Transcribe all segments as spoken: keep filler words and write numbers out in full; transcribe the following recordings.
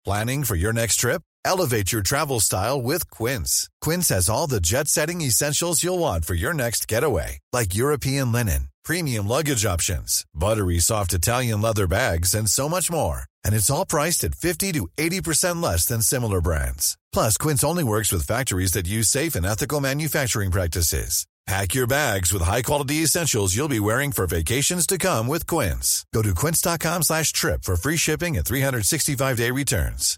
Planning for your next trip? Elevate your travel style with Quince. Quince has all the jet-setting essentials you'll want for your next getaway, like European linen, premium luggage options, buttery soft Italian leather bags, and so much more. And it's all priced at fifty to eighty percent less than similar brands. Plus, Quince only works with factories that use safe and ethical manufacturing practices. Pack your bags with high-quality essentials you'll be wearing for vacations to come with Quince. Go to quince.com slash trip for free shipping and three sixty-five day returns.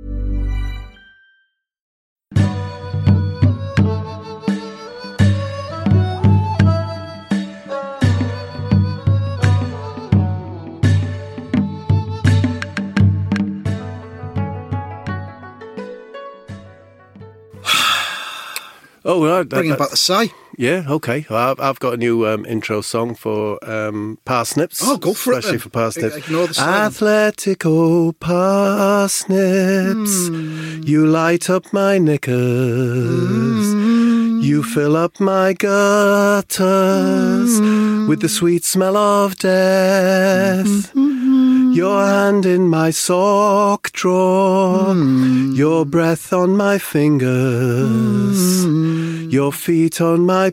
Oh, well, that, bringing back the sigh. Yeah, okay. Well, I've, I've got a new um, intro song for um, Parsnips. Oh, go for especially it. Especially for Parsnips. Ignore the sigh. Athletico Parsnips, mm. you light up my knickers, mm. you fill up my gutters mm. with the sweet smell of death. Mm-hmm. Your hand in my sock drawer, mm. your breath on my fingers, mm. your feet on my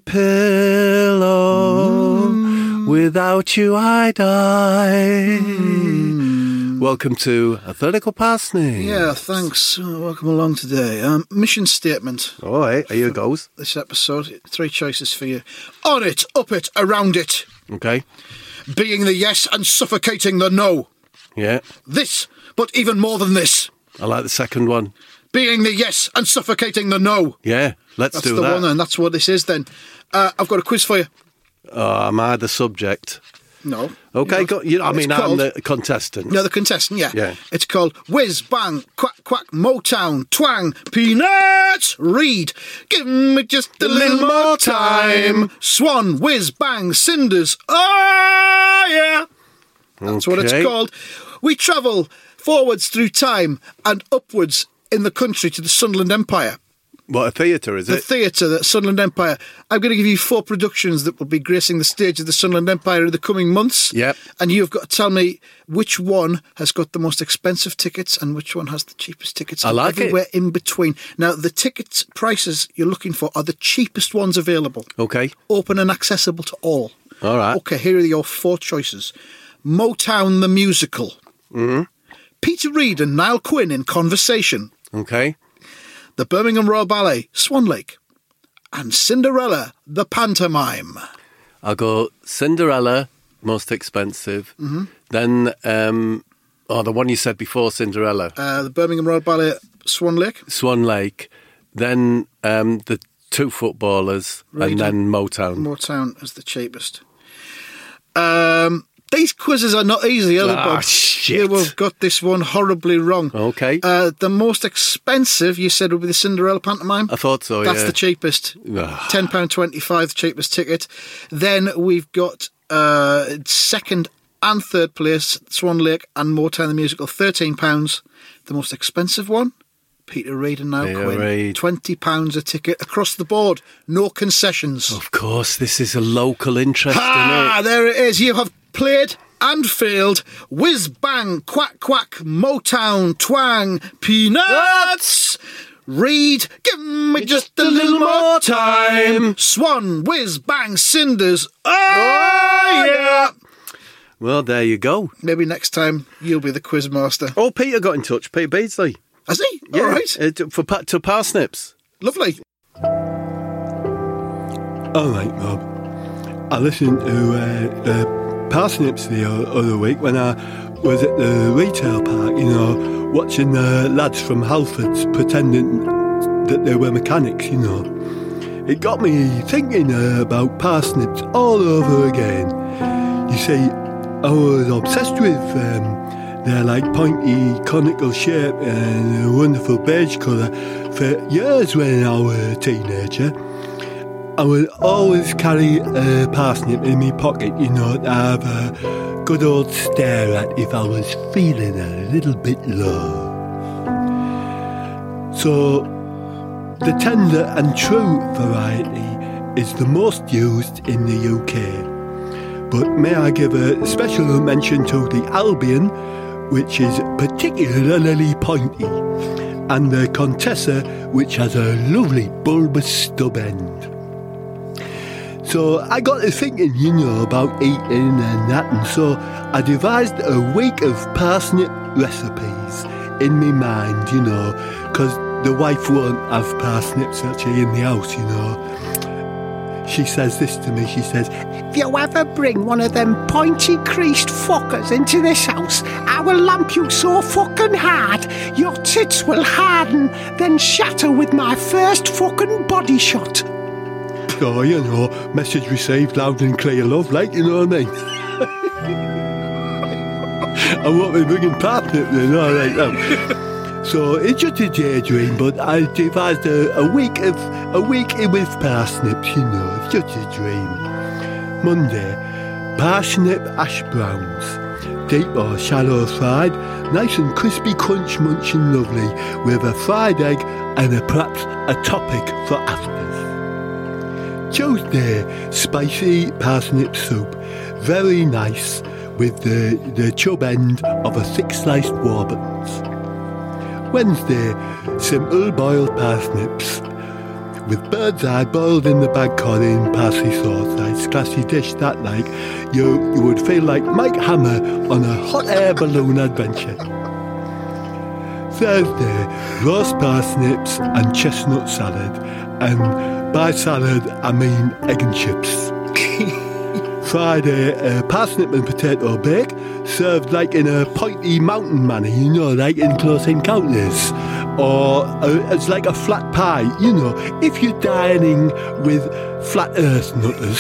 pillow. Mm. Without you, I die. Mm. Welcome to Athletical Parsnips. Yeah, thanks. Uh, welcome along today. Um, mission statement. All right, here it goes. This episode, three choices for you. On it, up it, around it. Okay. Being the yes and suffocating the no. Yeah. This, but even more than this. I like the second one. Being the yes and suffocating the no. Yeah, let's that's do the that. One, then. That's what this is, then. Uh, I've got a quiz for you. Oh, am I the subject? No. Okay, go, you know, I mean, called, I'm the contestant. No, the contestant, yeah. Yeah. It's called Whiz, Bang, Quack, Quack, Motown, Twang, Peanuts, Read. Give me just a, a little, little more time. time. Swan, Whiz, Bang, Cinders. Oh, yeah. That's okay. What it's called. We travel forwards through time and upwards in the country to the Sunderland Empire. What, a theatre, is the it? The theatre, the Sunderland Empire. I'm going to give you four productions that will be gracing the stage of the Sunderland Empire in the coming months. Yep. And you've got to tell me which one has got the most expensive tickets and which one has the cheapest tickets. I like everywhere it. in between. Now, the ticket prices you're looking for are the cheapest ones available. Okay. Open and accessible to all. All right. Okay, here are your four choices. Motown the Musical. Mm-hmm. Peter Reid and Niall Quinn in Conversation. Okay. The Birmingham Royal Ballet, Swan Lake. And Cinderella, the Pantomime. I'll go Cinderella, most expensive. Mm-hmm. Then, um, oh, the one you said before, Cinderella. Uh, the Birmingham Royal Ballet, Swan Lake. Swan Lake. Then um, the two footballers. Reid and then Motown. Motown is the cheapest. Um... These quizzes are not easy, are they, Ah, Bob? shit. You have got this one horribly wrong. Okay. Uh, the most expensive, you said, would be the Cinderella pantomime? I thought so, That's yeah. the cheapest. Ah. ten pounds twenty-five, the cheapest ticket. Then we've got uh, second and third place, Swan Lake and Motown the Musical, thirteen pounds. The most expensive one, Peter Reid and Niall Peter Quinn, Reid. twenty pounds a ticket across the board. No concessions. Of course, this is a local interest, Ah, isn't it? there it is. You have played and failed. Whiz, bang, quack, quack, Motown, twang, Peanuts. Read, give me just a little more time. Swan, whiz, bang, Cinders. Oh, yeah. Well, there you go. Maybe next time you'll be the quiz master. Oh, Peter got in touch. Peter Beardsley. Has he? Yeah, all right. Uh, for pa- to Parsnips. Lovely. All right, Bob. I listened to uh, uh, Parsnips the other week when I was at the retail park, you know, watching the lads from Halfords pretending that they were mechanics, you know. It got me thinking uh, about parsnips all over again. You see, I was obsessed with um, their like pointy conical shape and a wonderful beige colour for years when I was a teenager. I would always carry a parsnip in my pocket, you know, to have a good old stare at if I was feeling a little bit low. So, the tender and true variety is the most used in the U K. But may I give a special mention to the Albion, which is particularly pointy, and the Contessa, which has a lovely bulbous stub end. So I got to thinking, you know, about eating and that, and so I devised a week of parsnip recipes in my mind, you know, because the wife won't have parsnips actually in the house, you know. She says this to me, she says, "If you ever bring one of them pointy-creased fuckers into this house, I will lamp you so fucking hard, your tits will harden, then shatter with my first fucking body shot." oh, you know, message received loud and clear, love, like, you know what I mean? I won't be bringing parsnip then, all right, now. So it's just a daydream, but I devised a, a week of a week with parsnips, you know, it's just a dream. Monday, parsnip hash browns, deep or shallow fried, nice and crispy, crunch munching lovely, with a fried egg and a, perhaps a topic for afters. Tuesday, spicy parsnip soup, very nice, with the, the chub end of a thick sliced Warburton's. Wednesday, simple boiled parsnips, with bird's eye boiled in the bag cod in parsley sauce. Nice classy dish that, like, you, you would feel like Mike Hammer on a hot air balloon adventure. Thursday, roast parsnips and chestnut salad, and by salad I mean egg and chips. Friday, uh, parsnip and potato bake, served like in a pointy mountain manner, you know, like in Close Encounters. Or uh, it's like a flat pie, you know, if you're dining with flat earth nutters.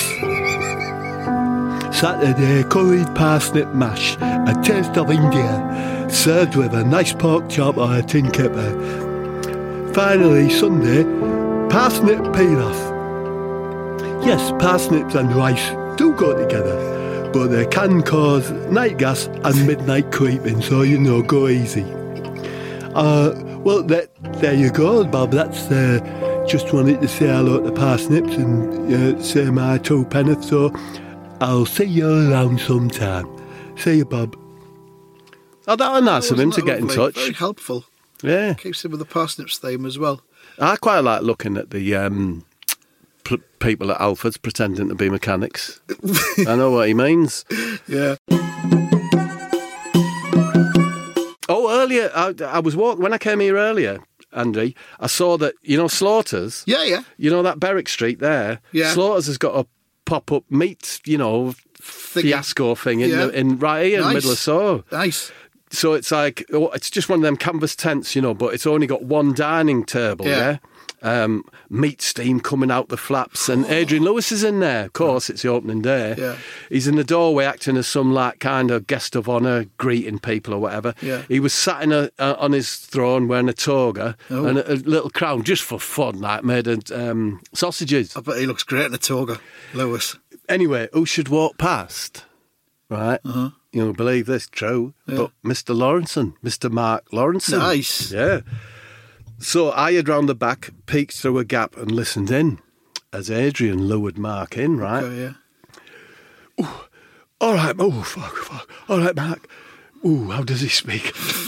Saturday, curried parsnip mash, a taste of India, served with a nice pork chop or a tin kipper. Finally, Sunday, parsnip pilaf. Yes, parsnips and rice do go together, but they can cause night gas and midnight creeping, so, you know, go easy. Uh, well, that, there you go, Bob. That's uh, just wanted to say hello to parsnips and uh, say my two penneth, so I'll see you around sometime. See you, Bob. Oh, that was nice of him to get in touch. Very helpful. Yeah. Keeps in with the parsnips theme as well. I quite like looking at the um, p- people at Alfred's pretending to be mechanics. I know what he means. Yeah. Oh, earlier, I, I was walking, when I came here earlier, Andy, I saw that, you know, Slaughters? Yeah, yeah. You know that Berwick Street there? Yeah. Slaughters has got a pop-up meat, you know, Thingy. fiasco thing in, Yeah. the, in right here Nice. in the middle of Soho. Nice. So it's like, oh, it's just one of them canvas tents, you know, but it's only got one dining table, Yeah. yeah? Um, meat steam coming out the flaps, and Adrian Lewis is in there. Of course, it's the opening day. Yeah. He's in the doorway acting as some like kind of guest of honour, greeting people or whatever. Yeah. He was sat in a, uh, on his throne wearing a toga Oh. and a, a little crown just for fun, like made of um, sausages. I bet he looks great in a toga, Lewis. Anyway, who should walk past? Right? Uh-huh. You'll believe this, true. Yeah. But Mister Lawrenson, Mister Mark Lawrenson. Nice. Yeah. So I had round the back, peeked through a gap and listened in as Adrian lured Mark in, right? Okay, yeah. All right, oh, fuck, fuck. All right, Mark. Ooh, how does he speak?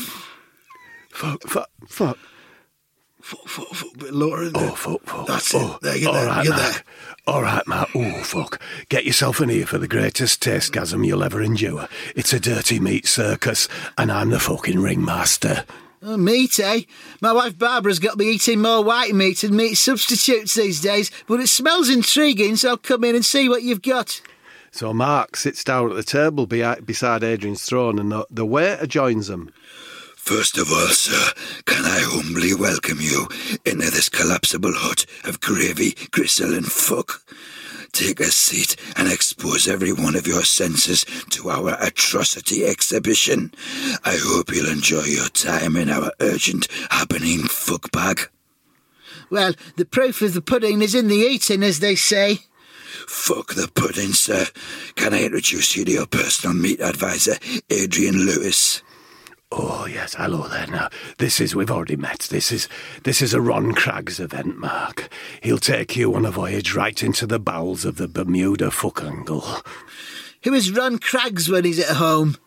fuck, fuck, fuck. Fuck, fuck, fuck, a bit lower in Oh, there. fuck, fuck. That's oh, it. There, get all there, right, get Mark. there. All right, Mark. Oh, fuck. Get yourself in here for the greatest tastegasm you'll ever endure. It's a dirty meat circus, and I'm the fucking ringmaster. Oh, meat, eh? My wife Barbara's got me eating more white meat and meat substitutes these days, but it smells intriguing, so I'll come in and see what you've got. So Mark sits down at the table be- beside Adrian's throne, and the, the waiter joins them. First of all, sir, can I humbly welcome you into this collapsible hut of gravy, gristle and fuck? Take a seat and expose every one of your senses to our atrocity exhibition. I hope you'll enjoy your time in our urgent happening fuck bag. Well, the proof of the pudding is in the eating, as they say. Fuck the pudding, sir. Can I introduce you to your personal meat advisor, Adrian Lewis? Oh, yes, hello there now. This is, we've already met. This is this is a Ron Craggs event, Mark. He'll take you on a voyage right into the bowels of the Bermuda fuckangle. Who is Ron Craggs when he's at home?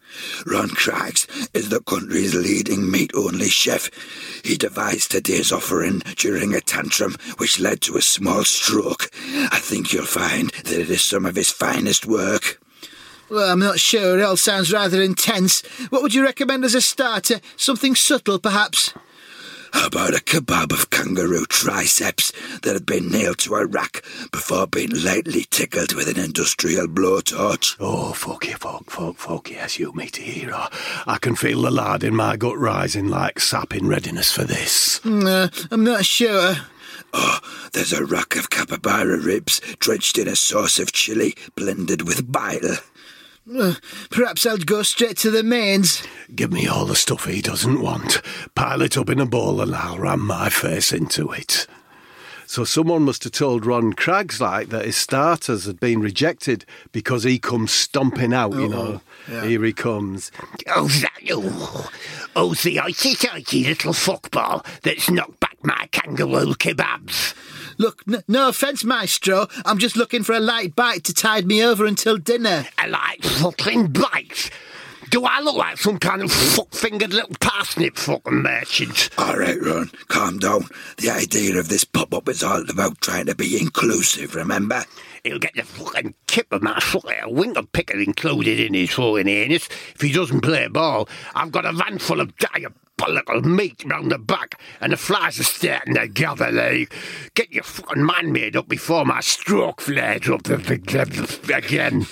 Ron Craggs is the country's leading meat-only chef. He devised today's offering during a tantrum which led to a small stroke. I think you'll find that it is some of his finest work. Well, I'm not sure. It all sounds rather intense. What would you recommend as a starter? Something subtle, perhaps? How about a kebab of kangaroo triceps that had been nailed to a rack before being lightly tickled with an industrial blowtorch? Oh, fuck you, fuck, fuck, fuck, yes, you meaty hero. I can feel the lard in my gut rising like sap in readiness for this. Uh, I'm not sure. Oh, there's a rack of capybara ribs drenched in a sauce of chilli blended with bile. Uh, perhaps I'll go straight to the mains. Give me all the stuff he doesn't want. Pile it up in a bowl and I'll ram my face into it. So someone must have told Ron Craggs, like, that his starters had been rejected because he comes stomping out, you know. Yeah. Here he comes. Oh, that you. Oh, the icy-tighty little fuckball that's knocked back my kangaroo kebabs. Look, n- no offence, Maestro. I'm just looking for a light bite to tide me over until dinner. A light fucking bite? Do I look like some kind of fuck-fingered little parsnip fucking merchant? All right, Ron, calm down. The idea of this pop-up is all about trying to be inclusive, remember? He'll get the fucking tip of my fucking winker picker included in his fucking anus if he doesn't play ball. I've got a van full of diabolical meat round the back and the flies are starting to gather, like. Get your fucking mind made up before my stroke flares up again.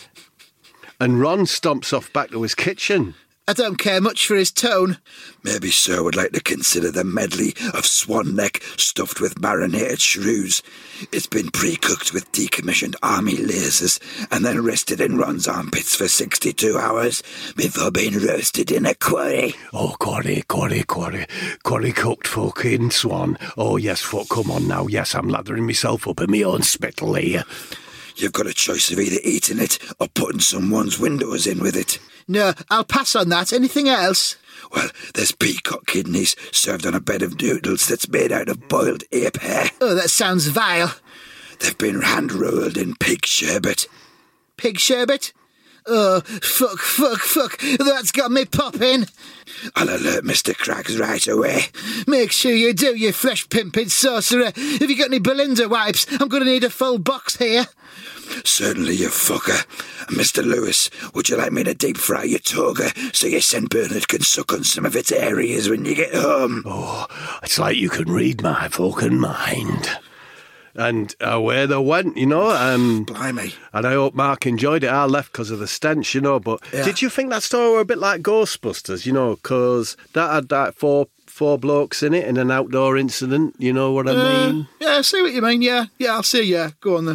And Ron stomps off back to his kitchen. I don't care much for his tone. Maybe Sir would like to consider the medley of swan neck stuffed with marinated shrews. It's been pre-cooked with decommissioned army lasers and then rested in Ron's armpits for sixty-two hours before being roasted in a quarry. Oh, quarry, quarry, quarry. Quarry cooked fucking swan. Oh, yes, fuck, come on now. Yes, I'm lathering myself up in my own spittle here. You've got a choice of either eating it or putting someone's windows in with it. No, I'll pass on that. Anything else? Well, there's peacock kidneys served on a bed of noodles that's made out of boiled ape hair. Oh, that sounds vile. They've been hand-rolled in pig sherbet. Pig sherbet? Oh, fuck, fuck, fuck. That's got me popping. I'll alert Mister Craggs right away. Make sure you do, you flesh-pimping sorcerer. Have you got any Belinda wipes? I'm going to need a full box here. Certainly, you fucker. Mister Lewis, would you like me to deep-fry your toga so your Saint Bernard can suck on some of its areas when you get home? Oh, it's like you can read my fucking mind. And away they went, you know. Um, Blimey. And I hope Mark enjoyed it. I left because of the stench, you know. But Yeah. did you think that story were a bit like Ghostbusters, you know? Because that had that four four blokes in it in an outdoor incident, you know what I Uh, mean? yeah, I see what you mean. Yeah, yeah, I'll see. Yeah, go on then.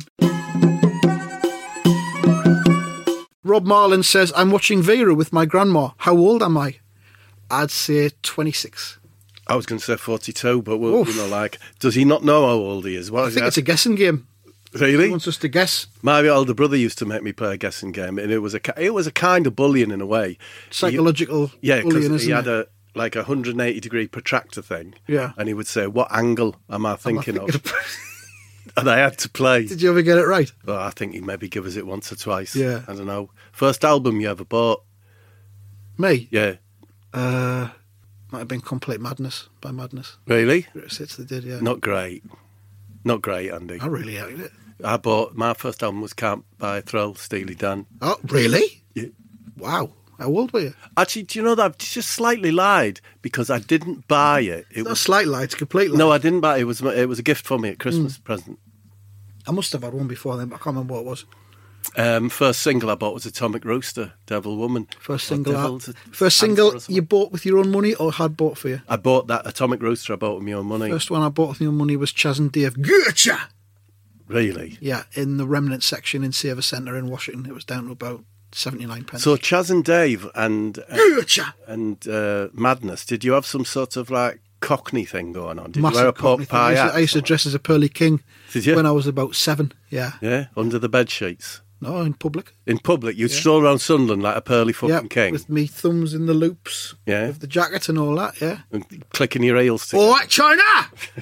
Rob Marlin says, I'm watching Vera with my grandma. How old am I? I'd say twenty-six. I was going to say forty-two, but, well, Oof. you know, like, does he not know how old he is? What I is think that? it's a guessing game. He Really? wants us to guess. My older brother used to make me play a guessing game, and it was a ki- it was a kind of bullying in a way. Psychological He, yeah, bullying, because isn't he had it? a like a one hundred eighty degree protractor thing. Yeah. And he would say, "What angle am I Am I thinking thinking of?" And I had to play. Did you ever get it right? Well, I think he maybe give us it once or twice. Yeah. I don't know. First album you ever bought? Me? Yeah. Uh, might have been Complete Madness by Madness. Really? It's they did, yeah. Not great. Not great, Andy. I really hated it. I bought my first album was Can't Buy a Thrill, Steely Dan. Oh, really? Yeah. Wow. How old were you? Actually, do you know that I've just slightly lied because I didn't buy it. It Not a was slight lie, it's a complete lie. no, I didn't buy it. It was it was a gift for me at Christmas Mm. present. I must have had one before then, but I can't remember what it was. Um, first single I bought was Atomic Rooster, Devil Woman. First Or single, Devil's out- Answer first or single something. you bought with your own money or had bought for you? I bought that Atomic Rooster. I bought with my own money. First one I bought with your own money was Chaz and Dave. Getcha! Really? Yeah, in the Remnant section in Saver Centre in Washington. It was down to about seventy-nine pence. So Chaz and Dave and uh, Getcha! and uh, Madness. Did you have some sort of like Cockney thing going on? Did Massive you wear a Cockney pork thing. I pie used, to, hat? I used to dress as a Pearly King Did you? when I was about seven. Yeah. Yeah, under the bed sheets. No, in public. In public, you'd stroll around Sunderland like a pearly fucking Yeah, king. with me thumbs in the loops Yeah. of the jacket and all that, yeah. And clicking your heels All together. right, China! That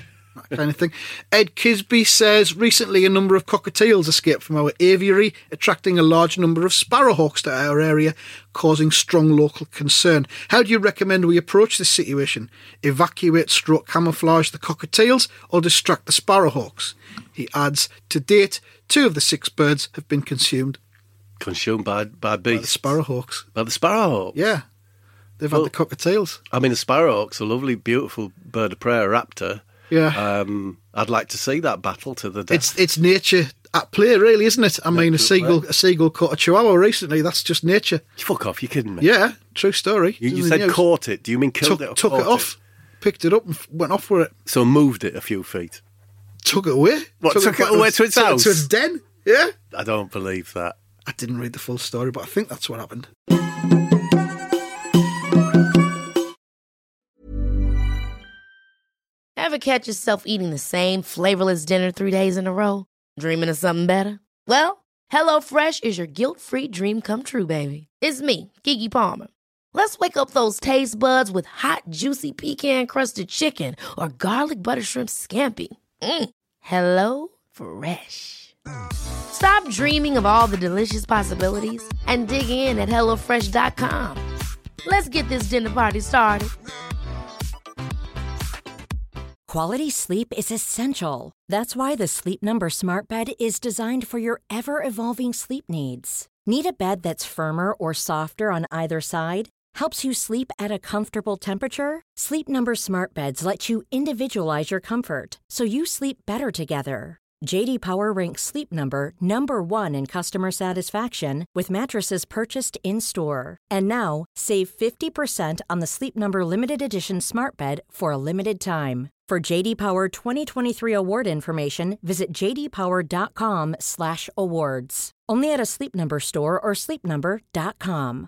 kind of thing. Ed Kisby says, recently a number of cockatiels escaped from our aviary, attracting a large number of sparrowhawks to our area, causing strong local concern. How do you recommend we approach this situation? Evacuate stroke camouflage the cockatiels or distract the sparrowhawks? He adds, to date, two of the six birds have been consumed. Consumed by, by beasts? By the sparrowhawks. By the sparrowhawks? Yeah. They've Well, had the cockatiels. I mean, the sparrowhawk's a lovely, beautiful bird of prey, a raptor. Yeah. Um, I'd like to see that battle to the death. It's it's nature at play, really, isn't it? I mean, a Nature at seagull play. a seagull caught a chihuahua recently. That's just nature. Fuck off, you're kidding me. Yeah, true story. You, It's you in the said news. caught it. Do you mean killed Took, it or took caught it off, picked it up and f- went off with it. So moved it a few feet. Took it away. What, took it back away to its took it house? to its den. Yeah. I don't believe that. I didn't read the full story, but I think that's what happened. Ever catch yourself eating the same flavorless dinner three days in a row? Dreaming of something better? Well, HelloFresh is your guilt-free dream come true, baby. It's me, Keke Palmer. Let's wake up those taste buds with hot, juicy pecan-crusted chicken or garlic butter shrimp scampi. Mm. Hello Fresh. Stop dreaming of all the delicious possibilities and dig in at hello fresh dot com. Let's get this dinner party started. Quality sleep is essential. That's why the Sleep Number Smart Bed is designed for your ever-evolving sleep needs. Need a bed that's firmer or softer on either side? Helps you sleep at a comfortable temperature? Sleep Number Smart Beds let you individualize your comfort, so you sleep better together. J D Power ranks Sleep Number number one in customer satisfaction with mattresses purchased in-store. And now, save fifty percent on the Sleep Number Limited Edition Smart Bed for a limited time. For J D Power twenty twenty-three award information, visit j d power dot com slash awards. Only at a Sleep Number store or sleep number dot com.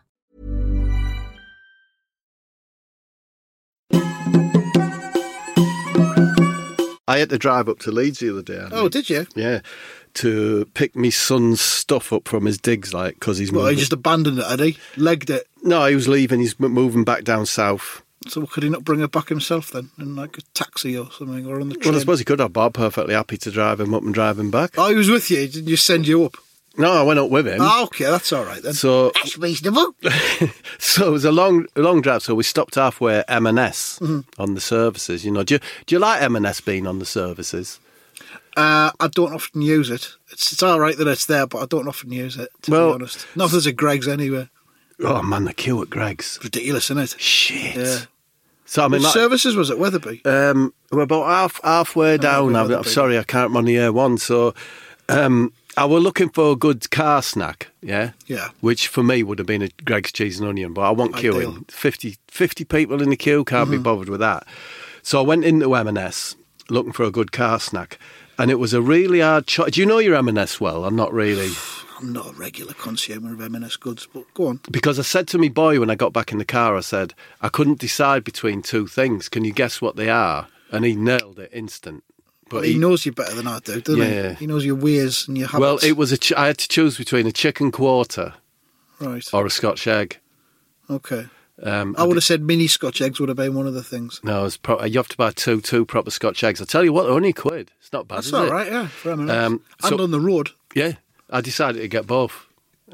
I had to drive up to Leeds the other day. Andy. Oh, did you? Yeah, to pick my son's stuff up from his digs, like, because he's Well, he moving. just abandoned it, had he? Legged it. No, he was leaving. He's m- moving back down south. So could he not bring it back himself then? In like a taxi or something, or on the train? Well, I suppose he could have. But I'm perfectly happy to drive him up and drive him back. Oh, he was with you? Didn't you send you up? No, I went up with him. Oh, okay, that's all right then. So, That's reasonable. so it was a long, long drive. So we stopped halfway at M and S Mm-hmm. on the services. You know, do you, do you like M and S being on the services? Uh, I don't often use it. It's it's all right that it's there, but I don't often use it, to Well- be honest. Not if there's a Greg's anyway. Oh man, the queue at Greg's. Ridiculous, isn't it? Shit. Yeah. So I mean, Which like, services was it, Weatherby? Um, we're about half halfway down. we've I'm, got I'm the sorry, I can't run the air one. So, um, I were looking for a good car snack, yeah, Yeah. which for me would have been a Greg's cheese and onion, but I want Ideal. queuing. fifty, fifty people in the queue, can't be bothered with that. So I went into M and S looking for a good car snack, and it was a really hard choice. Do you know your M and S well? I'm not really. I'm not a regular consumer of M and S goods, but go on. Because I said to me boy when I got back in the car, I said, I couldn't decide between two things. Can you guess what they are? And he nailed it instant. But Well, he, knows you better than I do, doesn't Yeah. he? He knows your ways and your habits. Well, it was a. Ch- I had to choose between a chicken quarter Right. or a Scotch egg. Okay. Um, I would have said mini Scotch eggs would have been one of the things. No, it was pro- you have to buy two two proper Scotch eggs. I tell you what, they're only a quid. It's not bad, That's is all it? right, yeah. For M and S. Um, and so- on the road. Yeah, I decided to get both.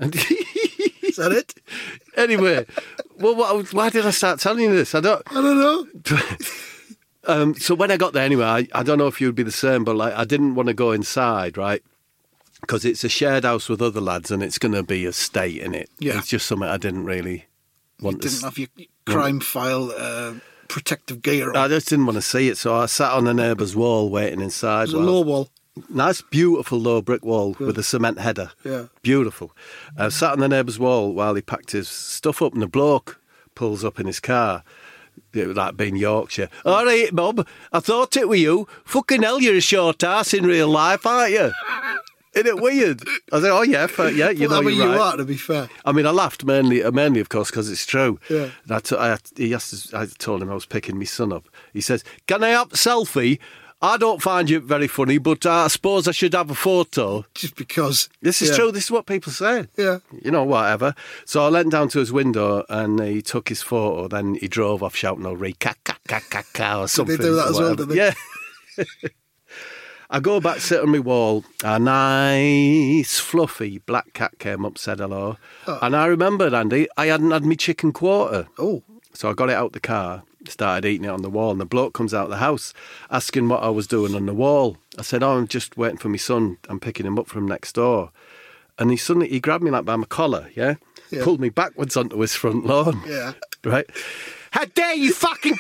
Is that it? Anyway, well, what, why did I start telling you this? I don't. I don't know. Um, so when I got there, anyway, I, I don't know if you'd be the same, but like I didn't want to go inside, right? Because it's a shared house with other lads, and it's going to be a state in it. Yeah. It's just something I didn't really want You to. didn't have your crime file uh, protective gear on. I just didn't want to see it, so I sat on the neighbour's wall waiting inside. It was a while- low wall. Nice, beautiful low brick wall with a cement header. Yeah. Beautiful. I sat on the neighbour's wall while he packed his stuff up, and the bloke pulls up in his car. It was like being Yorkshire. All right, Bob, I thought it were you. Fucking hell, you're a short ass in real life, aren't you? Isn't it weird? I said, oh, yeah, fair, yeah, you Well, know I mean, you're you right. are, to be fair. I mean, I laughed mainly, uh, mainly of course, because it's true. Yeah. And I, t- I, he asked, I told him I was picking my son up. He says, can I have a selfie? I don't find you very funny, but uh, I suppose I should have a photo. Just because. This is yeah. true. This is what people say. Yeah. You know, whatever. So I leant down to his window and he took his photo. Then he drove off shouting, "Oh, re ka ka ka ka ka," or something. do that or as well, whatever. did they? Yeah. I go back, sit on my wall. A nice, fluffy black cat came up, said hello. Oh. And I remembered, Andy, I hadn't had my chicken quarter. Oh. So I got it out the car, started eating it on the wall, and the bloke comes out of the house asking what I was doing on the wall. I said, oh, I'm just waiting for my son. I'm picking him up from next door. And he suddenly, he grabbed me like by my collar, yeah? yeah. Pulled me backwards onto his front lawn. Yeah. Right? How dare you fucking...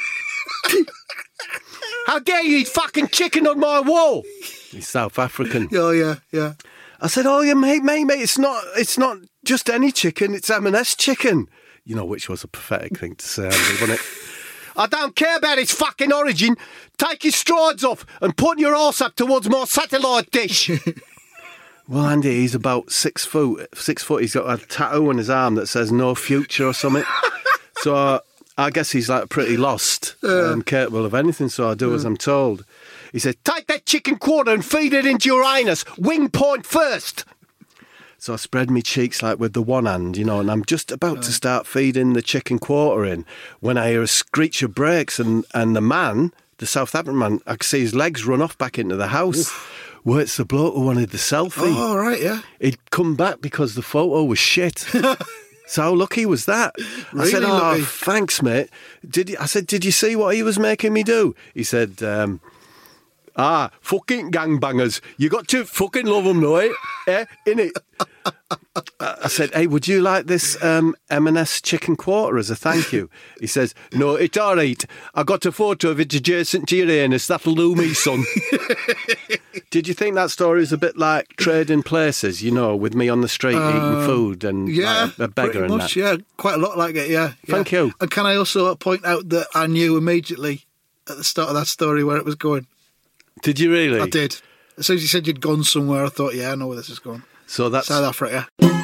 How dare you eat fucking chicken on my wall? He's South African. Oh, yeah, yeah. I said, oh, yeah, mate, mate, mate, it's not, it's not just any chicken, it's M and S chicken. You know, which was a pathetic thing to say, Andy, wasn't it? I don't care about its fucking origin. Take your strides off and put your arse up towards my satellite dish. Well, Andy, he's about six foot. Six foot. He's got a tattoo on his arm that says "No Future" or something. So uh, I guess he's like pretty lost, uh, um, capable of anything. So I do uh, as I'm told. He said, "Take that chicken quarter and feed it into your anus. Wing point first." So I spread my cheeks like with the one hand, you know, and I'm just about uh, to start feeding the chicken quarter in when I hear a screech of brakes, and and the man, the South African man, I can see his legs run off back into the house. Oof. Well, it's the bloke who wanted the selfie. Oh, right, yeah. He'd come back because the photo was shit. So how lucky was that? Really I said, oh, lucky. Thanks, mate. Did you, I said, did you see what he was making me do? He said, um, ah, fucking gangbangers. You got to fucking love them, though, eh? eh? Innit? I said, hey, would you like this um, M and S chicken quarter as a thank you? He says, no, it's all right. I got a photo of it adjacent to your anus. That'll do me, son. Did you think that story was a bit like Trading Places, you know, with me on the street uh, eating food and yeah, like a, a beggar and much, that? Yeah, quite a lot like it, yeah. Thank yeah. you. And can I also point out that I knew immediately at the start of that story where it was going? Did you really? I did. As soon as you said you'd gone somewhere, I thought, yeah, I know where this is going. So that's South Africa.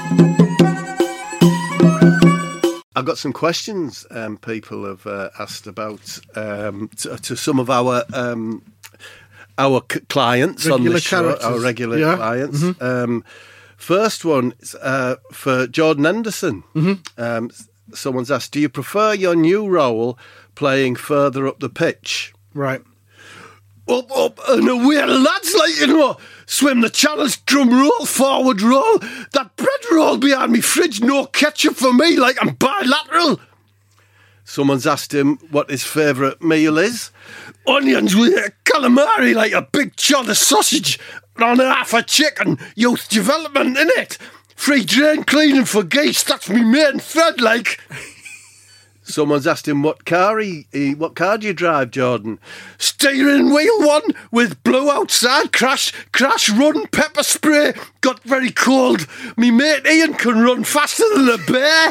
I've got some questions um, people have uh, asked about um, to, to some of our um, our c- clients regular on the show, characters. our regular yeah. clients. Mm-hmm. Um, first one is uh, for Jordan Henderson. Mm-hmm. Um, someone's asked, do you prefer your new role playing further up the pitch? Right. Up, up, and away, lads, like, you know, swim the channels, drum roll, forward roll, that bread roll behind me fridge, no ketchup for me, like I'm bilateral. Someone's asked him what his favourite meal is. Onions with a calamari, like a big cheddar sausage, on half a chicken, youth development, innit? Free drain cleaning for geese, that's me main thread, like... Someone's asked him what car he, he what car do you drive, Jordan? Steering wheel one with blue outside, crash, crash, run, pepper spray. Got very cold. Me mate Ian can run faster than a bear.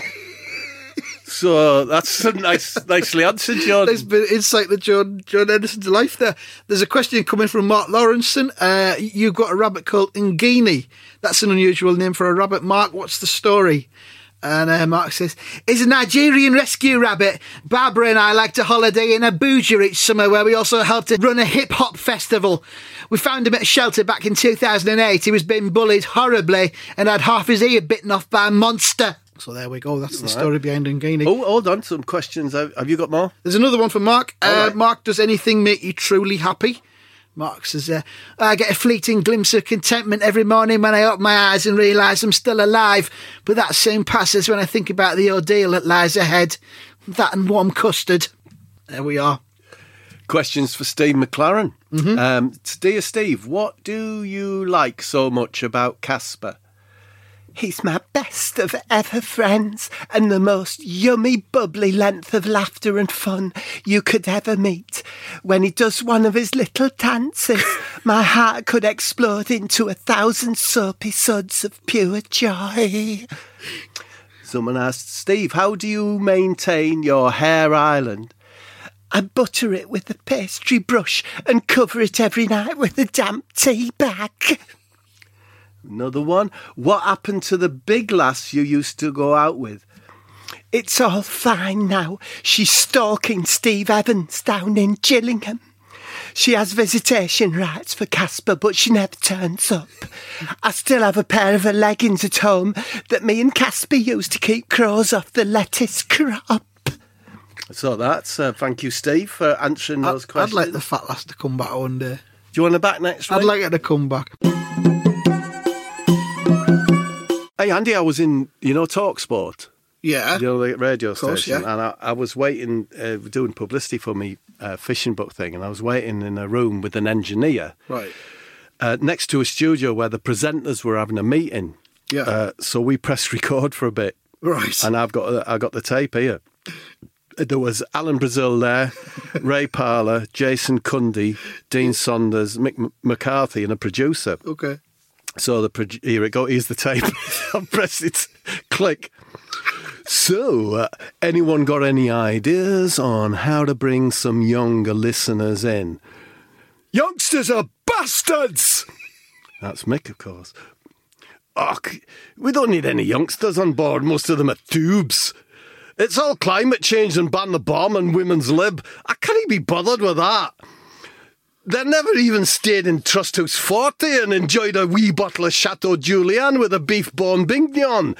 So that's nice, nicely answered, Jordan. There's been insight to John John Henderson's life there. There's a question coming from Mark Lawrenson. Uh, you've got a rabbit called Ngini. That's an unusual name for a rabbit. Mark, what's the story? And uh, Mark says, it's a Nigerian rescue rabbit. Barbara and I like to holiday in Abuja each summer, where we also helped to run a hip-hop festival. We found him at a shelter back in two thousand eight. He was being bullied horribly and had half his ear bitten off by a monster. So there we go. That's the right. story behind Ngini. Oh, hold on. Some questions. Have you got more? There's another one from Mark. Uh, right. Mark, does anything make you truly happy? Mark says, uh, I get a fleeting glimpse of contentment every morning when I open my eyes and realise I'm still alive. But that soon passes when I think about the ordeal that lies ahead. That and warm custard. There we are. Questions for Steve McLaren. Mm-hmm. Um, dear Steve, what do you like so much about Casper? He's my best of ever friends and the most yummy, bubbly length of laughter and fun you could ever meet. When he does one of his little dances, my heart could explode into a thousand soapy suds of pure joy. Someone asked, Steve, how do you maintain your hair island? I butter it with a pastry brush and cover it every night with a damp tea bag. Another one. What happened to the big lass you used to go out with? It's all fine now. She's stalking Steve Evans down in Gillingham. She has visitation rights for Casper, but she never turns up. I still have a pair of her leggings at home that me and Casper used to keep crows off the lettuce crop. So that's, uh, thank you, Steve, for answering those I'd, questions. I'd like the fat lass to come back one day. you want her back next week? I'd like her to come back. Hey, Andy, I was in, you know, TalkSport. Yeah. You know, the radio course, station. yeah. And I, I was waiting, uh, doing publicity for me uh, fishing book thing, and I was waiting in a room with an engineer. Right. Uh, next to a studio where the presenters were having a meeting. Yeah. Uh, so we pressed record for a bit. Right. And I've got I got the tape here. There was Alan Brazil there, Ray Parler, Jason Cundy, Dean Saunders, Mick McCarthy, and a producer. Okay. So the pro- here it go. Here's the tape. I've pressed it. Click. So, uh, anyone got any ideas on how to bring some younger listeners in? Youngsters are bastards! That's Mick, of course. Oh, we don't need any youngsters on board. Most of them are tubes. It's all climate change and ban the bomb and women's lib. I can't be bothered with that. They never even stayed in Trust House forty and enjoyed a wee bottle of Chateau Julian with a beef bone bignon.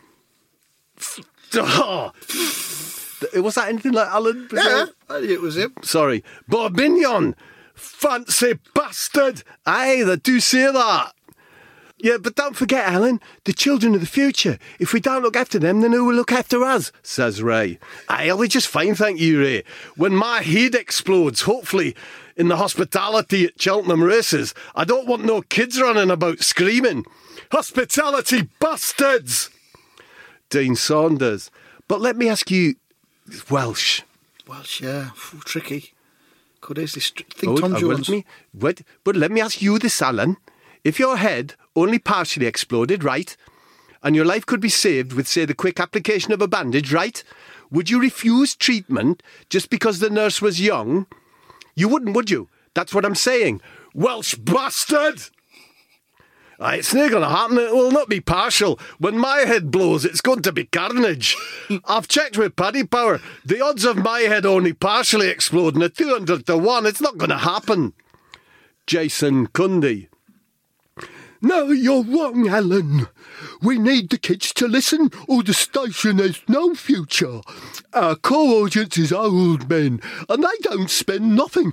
Oh. Was that anything like Alan? Yeah, it was him. Sorry. Bourguignon. Fancy bastard. Aye, they do say that. Yeah, but don't forget, Alan, the children of the future. If we don't look after them, then who will look after us? Says Ray. Aye, I'll be just fine, thank you, Ray. When my head explodes, hopefully in the hospitality at Cheltenham races, I don't want no kids running about screaming, "Hospitality bastards!" Dean Saunders. But let me ask you, Welsh. Welsh, yeah. Ooh, tricky. Could easily st- think Oh, Tom uh, Jones. Let me, wait, but let me ask you this, Alan. If your head only partially exploded, right, and your life could be saved with, say, the quick application of a bandage, right, would you refuse treatment just because the nurse was young? You wouldn't, would you? That's what I'm saying. Welsh bastard! Aye, it's not going to happen. It will not be partial. When my head blows, it's going to be carnage. I've checked with Paddy Power. The odds of my head only partially exploding are two hundred to one. It's not going to happen. Jason Cundy. No, you're wrong, Alan. We need the kids to listen, or the station has no future. Our core audience is old men, and they don't spend nothing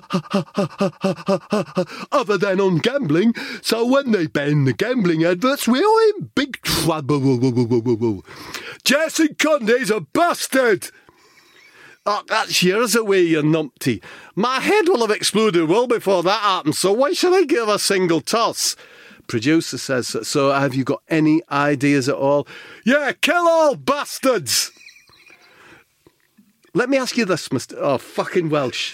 other than on gambling, so when they ban the gambling adverts, we're in big trouble. Jason Cundy's a bastard! Oh, that's years away, you numpty. My head will have exploded well before that happens, so why should I give a single toss? Producer says, so have you got any ideas at all? Yeah, kill all bastards! Let me ask you this, Mister Oh, fucking Welsh.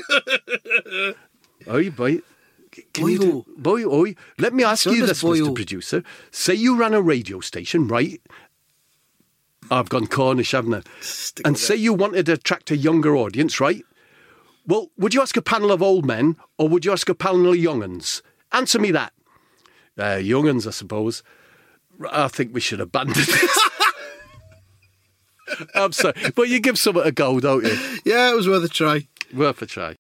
Oi, boy. Can you do, boy, oi. Let me ask you this, Mister Producer. Say you ran a radio station, right? I've gone Cornish, haven't I? Stick and say it. You wanted to attract a younger audience, right? Well, would you ask a panel of old men or would you ask a panel of young'uns? Answer me that. Uh, young'uns, I suppose. I think we should abandon this. I'm sorry, but you give something a go, don't you? Yeah, it was worth a try. Worth a try.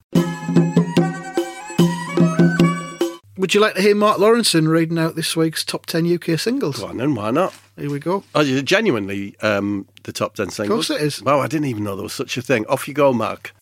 Would you like to hear Mark Lawrenson reading out this week's top ten U K singles? Go on then, why not? Here we go. Oh, genuinely, um, the top ten singles? Of course it is. Wow, I didn't even know there was such a thing. Off you go, Mark.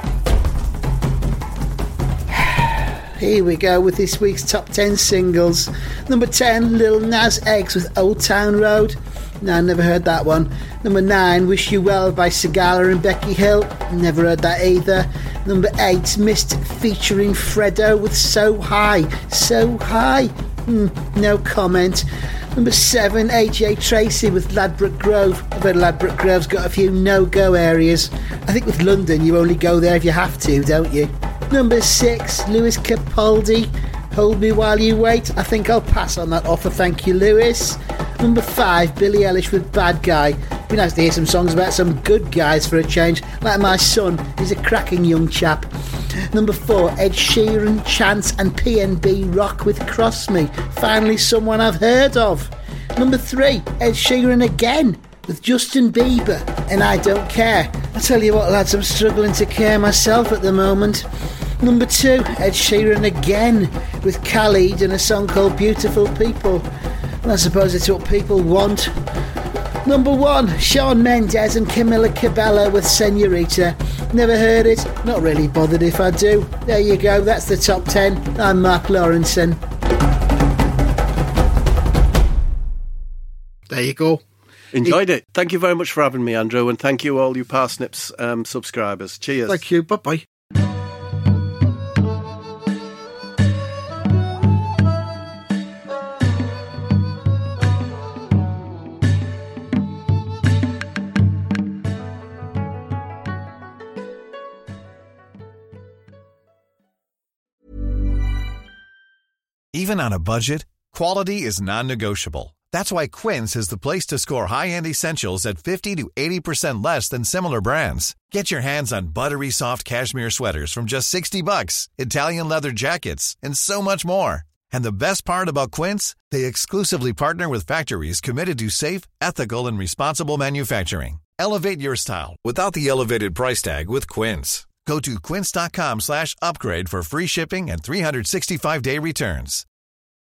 Here we go with this week's top ten singles. Number ten, Lil Nas X with Old Town Road. No, I never heard that one. Number nine, Wish You Well by Sigala and Becky Hill. Never heard that either. Number eight, Mist featuring Fredo with So High. So High. Hmm, no comment. Number seven, A J Tracy with Ladbroke Grove. I bet Ladbroke Grove's got a few no-go areas. I think with London you only go there if you have to, don't you? Number six, Lewis Capaldi, Hold Me While You Wait. I think I'll pass on that offer, thank you, Lewis. Number five, Billie Eilish with Bad Guy. Be nice to hear some songs about some good guys for a change, like my son. He's a cracking young chap. Number four, Ed Sheeran, Chance and P N B Rock with Cross Me. Finally someone I've heard of. Number three, Ed Sheeran again with Justin Bieber and I Don't Care. I tell you what, lads, I'm struggling to care myself at the moment. Number two, Ed Sheeran again with Khalid and a song called Beautiful People. Well, I suppose it's what people want. Number one, Shawn Mendes and Camila Cabello with Senorita. Never heard it, not really bothered if I do. There you go, that's the top ten. I'm Mark Lawrenson. There you go. Enjoyed it. Thank you very much for having me, Andrew, and thank you all you Parsnips um, subscribers. Cheers. Thank you. Bye-bye. Even on a budget, quality is non-negotiable. That's why Quince is the place to score high-end essentials at fifty to eighty percent less than similar brands. Get your hands on buttery soft cashmere sweaters from just sixty bucks, Italian leather jackets, and so much more. And the best part about Quince, they exclusively partner with factories committed to safe, ethical, and responsible manufacturing. Elevate your style without the elevated price tag with Quince. Go to quince.com slash upgrade for free shipping and three sixty-five day returns.